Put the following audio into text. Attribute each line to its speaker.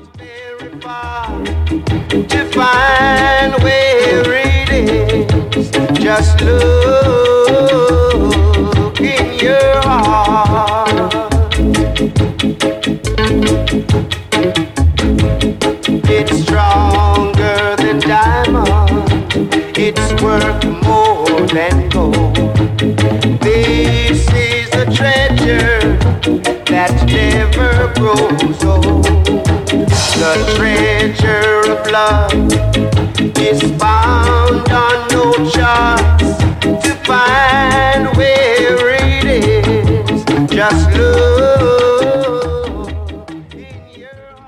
Speaker 1: To find where it is, just look in your heart. It's stronger than diamond, it's worth more than gold. This is a treasure that never grows old. The treasure of love